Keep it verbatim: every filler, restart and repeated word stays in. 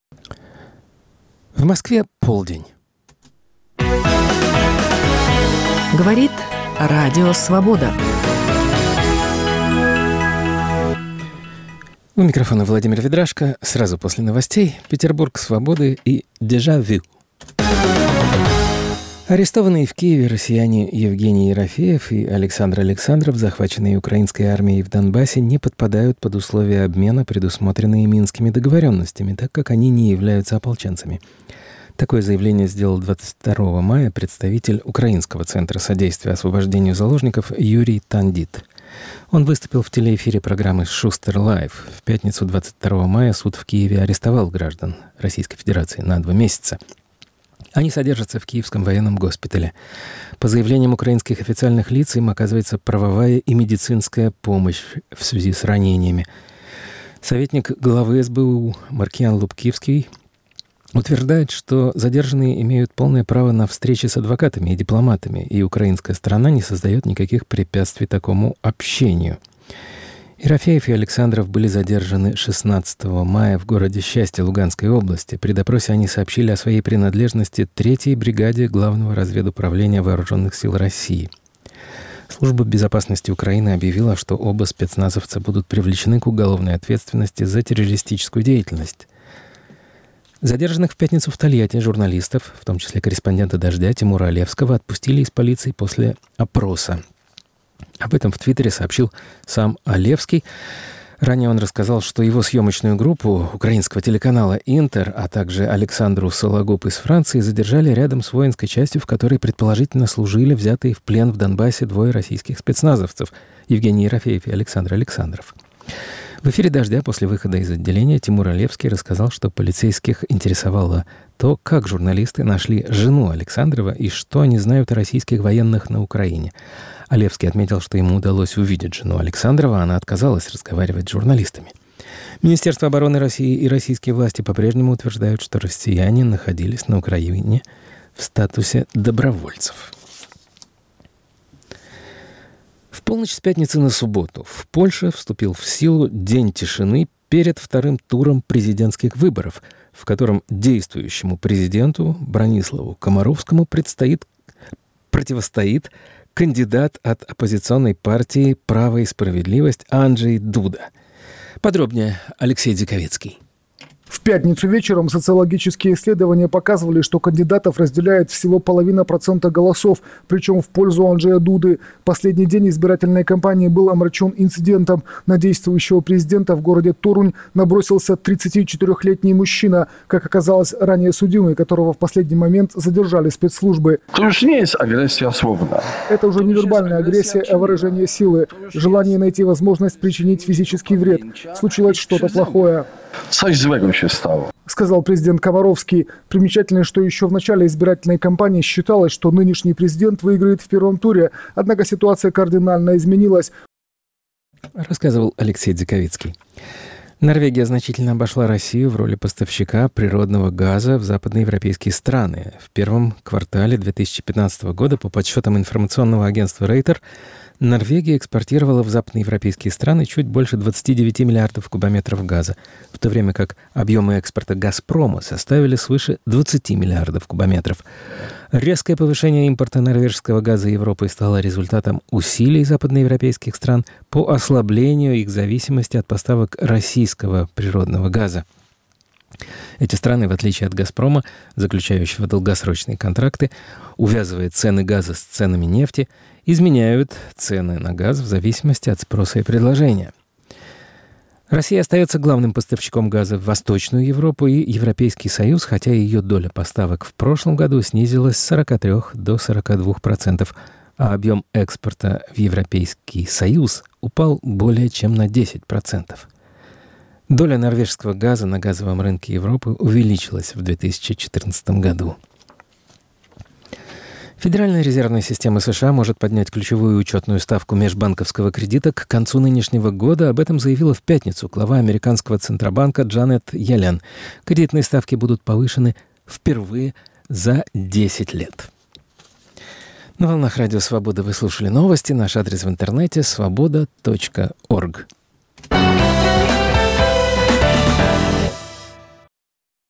В Москве полдень. Говорит Радио Свобода. У микрофона Владимир Ведрашко. Сразу после новостей Петербург, свободы и дежавю. Арестованные в Киеве россияне Евгений Ерофеев и Александр Александров, захваченные украинской армией в Донбассе, не подпадают под условия обмена, предусмотренные Минскими договоренностями, так как они не являются ополченцами. Такое заявление сделал двадцать второго мая представитель Украинского центра содействия освобождению заложников Юрий Тандит. Он выступил в телеэфире программы «Шустер Лайв». В пятницу двадцать второго мая суд в Киеве арестовал граждан Российской Федерации на два месяца. Они содержатся в Киевском военном госпитале. По заявлениям украинских официальных лиц, им оказывается правовая и медицинская помощь в связи с ранениями. Советник главы эс бэ у Маркиан Лубкивский утверждает, что задержанные имеют полное право на встречи с адвокатами и дипломатами, и украинская сторона не создает никаких препятствий такому общению. Ерофеев и Александров были задержаны шестнадцатого мая в городе Счастье Луганской области. При допросе они сообщили о своей принадлежности третьей бригаде Главного разведуправления Вооруженных сил России. Служба безопасности Украины объявила, что оба спецназовца будут привлечены к уголовной ответственности за террористическую деятельность. Задержанных в пятницу в Тольятти журналистов, в том числе корреспондента «Дождя» Тимура Алевского, отпустили из полиции после опроса. Об этом в Твиттере сообщил сам Алевский. Ранее он рассказал, что его съемочную группу украинского телеканала «Интер», а также Александру Сологуб из Франции задержали рядом с воинской частью, в которой предположительно служили взятые в плен в Донбассе двое российских спецназовцев – Евгений Ерофеев и Александр Александров. В эфире «Дождя» после выхода из отделения Тимур Алевский рассказал, что полицейских интересовало то, как журналисты нашли жену Александрова и что они знают о российских военных на Украине. Алевский отметил, что ему удалось увидеть жену Александрова, она отказалась разговаривать с журналистами. Министерство обороны России и российские власти по-прежнему утверждают, что россияне находились на Украине в статусе добровольцев. В полночь с пятницы на субботу в Польше вступил в силу День тишины перед вторым туром президентских выборов, в котором действующему президенту Брониславу Комаровскому предстоит, противостоит кандидат от оппозиционной партии «Право и справедливость» Анджей Дуда. Подробнее Алексей Диковецкий. В пятницу вечером социологические исследования показывали, что кандидатов разделяет всего половина процента голосов, причем в пользу Анджея Дуды. Последний день избирательной кампании был омрачен инцидентом. На действующего президента в городе Торунь набросился тридцатичетырёхлетний мужчина, как оказалось, ранее судимый, которого в последний момент задержали спецслужбы. Это уже не есть агрессия свобода. Это уже не вербальная агрессия, а выражение силы. Желание найти возможность причинить физический вред. Случилось что-то плохое. Coś złego się stało, сказал президент Комаровский. Примечательно, что еще в начале избирательной кампании считалось, что нынешний президент выиграет в первом туре. Однако ситуация кардинально изменилась. Рассказывал Алексей Диковицкий. Норвегия значительно обошла Россию в роли поставщика природного газа в западноевропейские страны. В первом квартале две тысячи пятнадцатого года, по подсчетам информационного агентства Рейтер, Норвегия экспортировала в западноевропейские страны чуть больше двадцати девяти миллиардов кубометров газа, в то время как объемы экспорта «Газпрома» составили свыше двадцати миллиардов кубометров. Резкое повышение импорта норвежского газа Европой стало результатом усилий западноевропейских стран по ослаблению их зависимости от поставок российского природного газа. Эти страны, в отличие от «Газпрома», заключающего долгосрочные контракты, увязывая цены газа с ценами нефти, изменяют цены на газ в зависимости от спроса и предложения. Россия остается главным поставщиком газа в Восточную Европу и Европейский Союз, хотя ее доля поставок в прошлом году снизилась с сорока трёх до сорока двух процентов, а объем экспорта в Европейский Союз упал более чем на десять процентов. Доля норвежского газа на газовом рынке Европы увеличилась в две тысячи четырнадцатом году. Федеральная резервная система США может поднять ключевую учетную ставку межбанковского кредита к концу нынешнего года. Об этом заявила в пятницу глава американского Центробанка Джанет Йеллен. Кредитные ставки будут повышены впервые за десять лет. На волнах Радио Свобода вы слушали новости. Наш адрес в интернете — свобода точка орг.